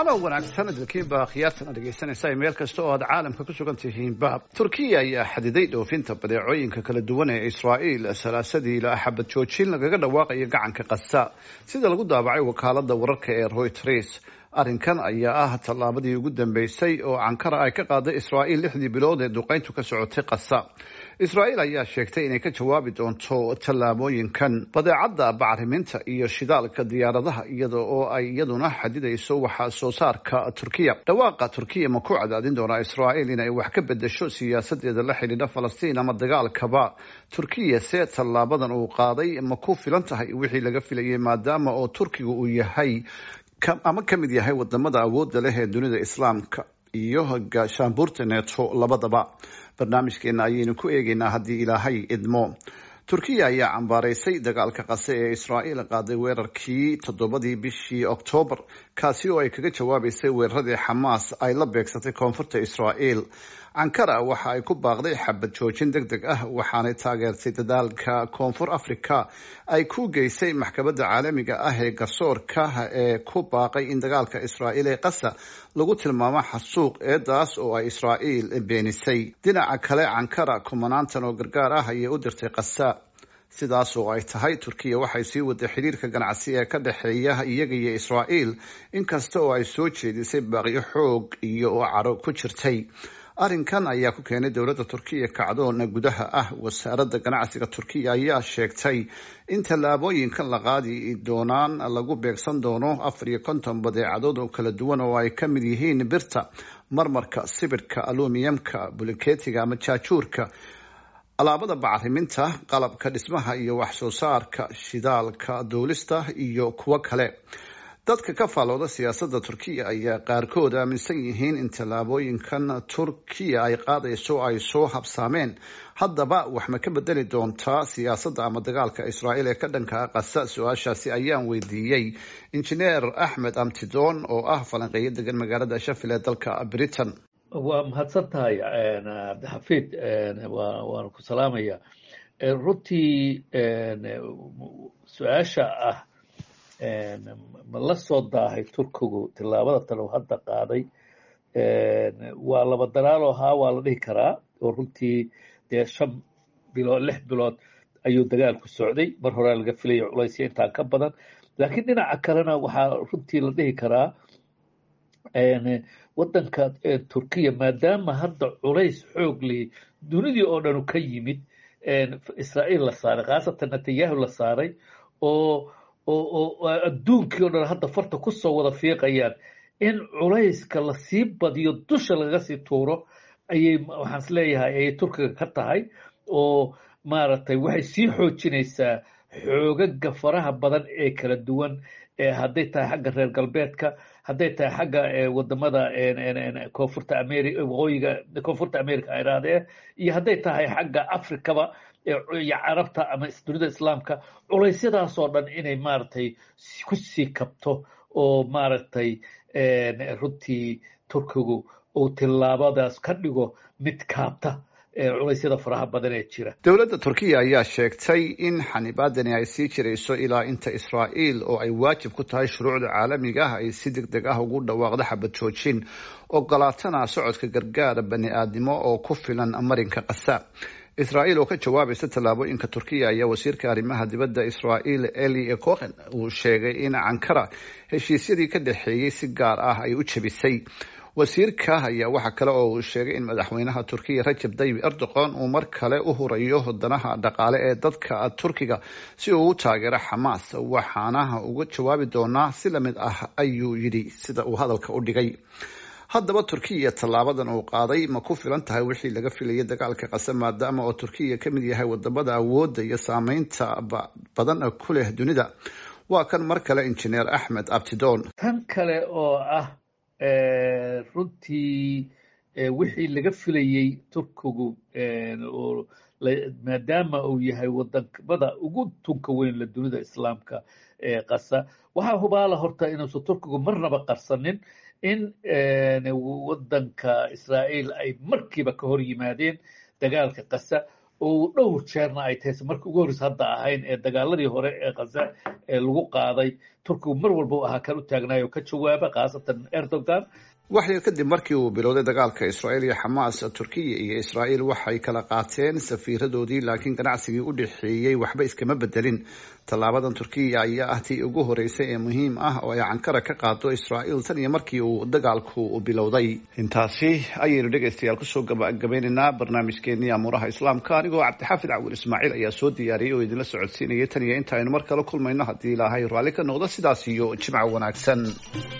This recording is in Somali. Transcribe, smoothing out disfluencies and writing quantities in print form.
wacala wanaagsan dalkiinba khiyaartan dhegeysanaysa meel kasta oo aad caalamka ku sugan tihiinba Turkiya ayaa xadiday dhoofinta badeecooyinka kala duwan ee Israa'iil salaasadii la xabad joojin lagaga dhawaaqay gacanka Gaza sida lagu daabacay wakaalada wararka ee Reuters. Arrinkan ayaa ah tallaabadii ugu dambeysay oo Ankara ay ka qaaday Israa'iil 6 bilood ee duqeyntu ka socotay Gaza. Israa'iil ayaa sheegtay inay ka jawaabi doonto tallaabooyinkan badeecada bacriminta iyo shidaalka diyaaradaha iyada oo ay iyaduna xadidayso waxa soo saarka Turkiya. Dhawaaqa Turkiya ma ku cadaadin doona Israa'iil inay wax ka bedesho siyaasadeeda la xiriirta Falastiin ama dagaalkaba. Turkiya see tallaabadan uu qaaday ma ku filan tahay wixii laga filayay maadaama oo Turkiga uu yahay ama kamid yahay wadamada awoodda leh ee dunida Islaamka iyo gaashaanbuurta NATO labadaba. barnaamijkeena ayaynu ku eegaynaa haddii ilaahay idmo. Turkiya ayaa cambaaraysay dagaalka Gaza ee Israa'iil qaaday weerarkii 7 bishii Oktoobar kaasi oo ay kaga jawaabaysay weeraradii Xamaas ay la beegsatay koonfurta Israa'iil. Ankara waxa ay ku baaqday xabad joojin degdeg ah waxaanay taageertay dadaalka Koonfur Afrika ay ku geysay maxkamadda caalamiga ah ee garsoorka ee ku baaqay in dagaalka Israa'iil ee Gaza lagu tilmaamo xasuuq eedaas oo ay Israa'iil beenisay. Dhinaca kale Ankara kumanaantan oo gargaar ah ayay u dirtay Gaza. sidaas oo ay tahay Turkiya waxay sii waday xiriirka ganacsi ee ka dhaxeeya iyaga iyo Israa'iil inkasta oo ay soo jeedisay baaqiyo xoog iyo caro ku jirtay. Arrinkan ayaa ku keenay dowladda Turkiya kacdoon gudaha ah. Wasaaradda ganacsiga Turkiya ayaa sheegtay in tallaabooyinkan la qaadi doonaan lagu beegsan doono 54 badeecadood oo kala duwan oo ay ka mid yihiin birta, marmarka, sibirka, aluminiyamka, bulkeetiga ama jaajuurka, alaabada bacriminta, qalabka dhismaha iyo wax soo saarka, shidaalka, duulista iyo kuwa kale. dadka ka faalooda siyaasadda Turkiya ayaa qaarkood aaminsan yihiin in tallaabooyinkan Turkiya ay qaadayso ay soo habsaameen. Haddaba wax ma ka bedeli doontaa siyaasadda ama dagaalka Israa'iil ee ka dhanka Gaza? Su'aashaasi ayaan weydiiyey injineer Ahmed Amtidoon oo ah falanqeeye degan magaalada Sheffield ee dalka Britain. waa mahadsantahay xafiid waan ku salaamaya runtii su'aasha ah ma la soo daahay Turkigu tillaabada tan uu hadda qaaday waa laba daraalo waa la dhihi karaa oo runtii dee 6 bilood 6 bilood ayuu dagaalku socday. mar hore laga filayay culaysyo intaan ka badan, laakiin dhinaca kalena waxaa runtii la dhihi karaa waddanka Turkiya maadaama hadda culays xoog leh dunidii oo dhan ka yimid Israa'iil la saaray, khaasatan Netanyahu la saaray oo adduunkii oo dhan hadda farta ku soo wada fiiqayaan in culayska la sii badiyo dusha laga sii tuuro ayay waxaan is leeyahay ay Turkiga ka tahay oo maaragtay waxay sii xoojinaysaa xoogaga faraha badan ee kala duwan hadday tahay xagga reer galbeedka, hadday tahay xagga wadamada koonfurta Ameerika, waqooyiga koonfurta Ameerika ay raadeen, iyo hadday tahay xagga Afrikaba iyo Carabta ama dunida Islaamka. culeysyadaas oo dhan inay maaragtay ku sii kabto oo maaragtay runtii Turkigu uu tillaabadaas ka dhigo mid kaabta culeysyada faraha badan ee jira. Dowladda Turkiya ayaa sheegtay in xanibaadani ay sii jirayso ilaa inta Israa'iil oo ay waajib ku tahay shuruucda caalamiga ah ay si degdeg ah ugu dhawaaqdo xabad joojin ogolaatana socodka gargaar bani'aadnimo oo ku filan marinka Gaza. Israa'iil oo ka jawaabaysa tallaabooyinka Turkiya ayaa wasiirka arrimaha dibadda Israa'iil Eli Cohen uu sheegay in Ankara heshiisyadii ka dhaxeeyay si gaar ah ay u jabisay. wasiirka ayaa waxa kale oo uu sheegay in madaxweynaha Turkiya Recep Tayyip Erdogan uu mar kale u hurayo danaha dhaqaale ee dadka Turkiga si uu u taageero Xamaas, waxaana uga jawaabi doonaa si la mid ah ayuu yidhi sida uu hadalka u dhigay. haddaba Turkiya tallaabadan uu qaaday ma ku filan tahay wixii laga filayay dagaalka Gaza maadaama oo Turkiya ka mid yahay wadamada awoodda iyo saameynta badan ku leh dunida? waa kan mar kale injineer Ahmed Abtidoon. tan kale oo ah runtii wixii laga filayay Turkigu oo maadaama uu yahay wadamada ugu tunka weyn la dunida Islaamka Gaza, waxaa hubaala horta inuusan Turkigu marnaba qarsanin in waddanka Israa'iil ay markiiba ka hor yimaadeen dagaalka Gaza oo dhowr jeerna ay tahay markii ugu horreysa hadda ahayn ee dagaaladii hore ee Gaza ee lagu qaaday Turkigu mar walba uu ahaa kan u taagnaayo ka jawaaba khaasatan Erdogan. waxyar kadib markii uu bilowday dagaalka Israa'iil iyo Xamaas, Turkiya iyo Israa'iil waxay kala qaateen safiiradoodii, laakiin ganacsigii u dhaxeeyay waxba iskama bedelin. Tallaabadan Turkiya ayaa ah tii ugu horeysay ee muhiim ah oo ay Ankara ka qaado Israa'iil tan iyo markii uu dagaalku bilowday. Intaasi ayaynu dhegeystayaal kusoo gabagabaynaynaa barnaamijkeennii Amuuraha Islaamka. Anigoo Cabdixaafid Cawil Ismaaciil ayaa soo diyaariyay oo idinla socodsiinayay tan iyo inta aynu mar kale kulmayno haddii Ilaahay raalli ka noqdo. Sidaas iyo jimco wanaagsan.